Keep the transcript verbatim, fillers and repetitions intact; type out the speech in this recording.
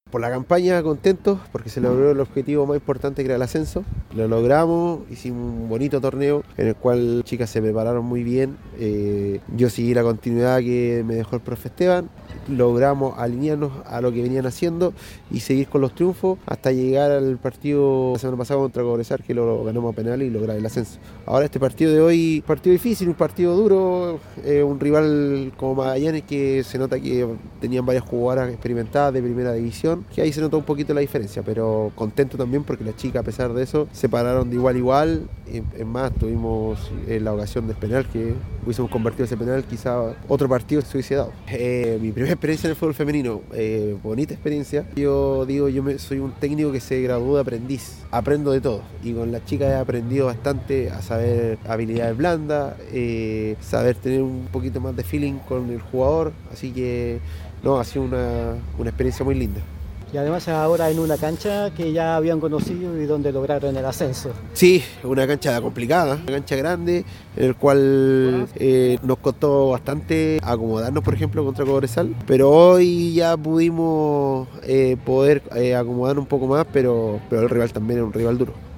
Por la campaña contentos porque se logró el objetivo más importante que era el ascenso. Lo logramos, hicimos un bonito torneo en el cual las chicas se prepararon muy bien. Eh, yo seguí la continuidad que me dejó el profe Esteban. Logramos alinearnos a lo que venían haciendo y seguir con los triunfos hasta llegar al partido la semana pasada contra Cobresal, que lo ganamos a penal y lograr el ascenso. Ahora este partido de hoy, partido difícil, un partido duro, eh, un rival como Magallanes que se nota que tenían varias jugadoras experimentadas de primera división, que ahí se notó un poquito la diferencia, pero contento también porque las chicas a pesar de eso se pararon de igual a igual. Es más, tuvimos en la ocasión del penal, que hubiésemos convertido ese penal, quizá otro partido se hubiese dado. Eh, mi primera experiencia en el fútbol femenino, eh, bonita experiencia. Yo digo, yo me, soy un técnico que se graduó de aprendiz, aprendo de todo y con las chicas he aprendido bastante a saber habilidades blandas, eh, saber tener un poquito más de feeling con el jugador, así que no, ha sido una, una experiencia muy linda. Y además ahora en una cancha que ya habían conocido y donde lograron el ascenso. Sí, una cancha complicada, una cancha grande, en el cual eh, nos costó bastante acomodarnos, por ejemplo, contra Cobresal, pero hoy ya pudimos eh, poder eh, acomodarnos un poco más, pero, pero el rival también es un rival duro.